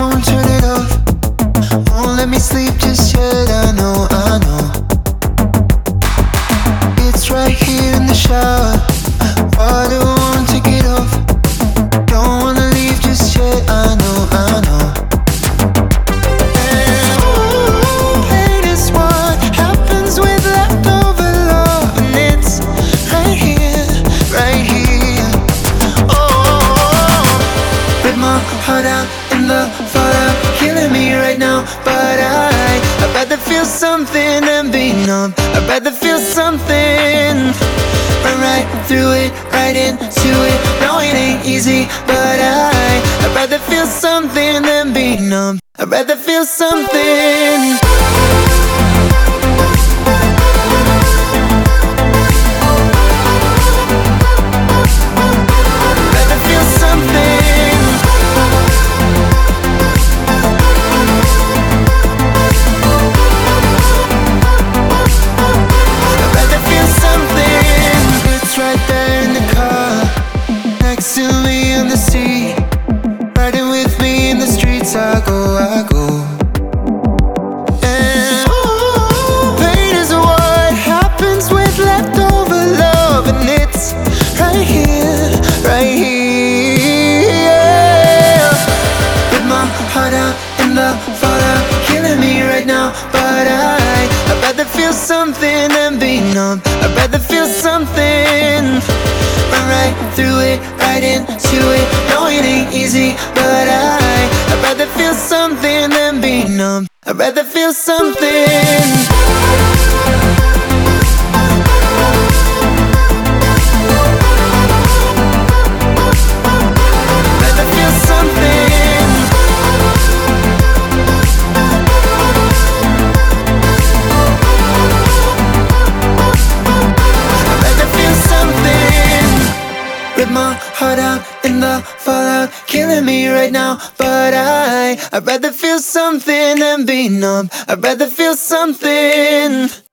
won't turn it off. Won't let me sleep just yet. I know, I know. It's right here in the shower. Water won't take it off. Don't wanna leave just yet. I know, I know. And pain is what happens with leftover love, and it's right here, right here. Oh, rip my heart out in the fallout, killing me right now. But I'd rather feel something than be numb. I'd rather feel something. Run right through it, right into it. No, it ain't easy, but I'd rather feel something than be numb. I'd rather feel something. To me on the sea, riding with me in the streets. I go, I go. And pain is what happens with leftover love, and it's right here, right here. With my heart out in the fallout, killing me right now. But I'd rather feel something than be numb. I'd rather feel something. Run right through it, right into it. No, it ain't easy, but I'd rather feel something than be numb. I'd rather feel something. Rip my heart out in the fallout, killing me right now. But I'd rather feel something than be numb. I'd rather feel something.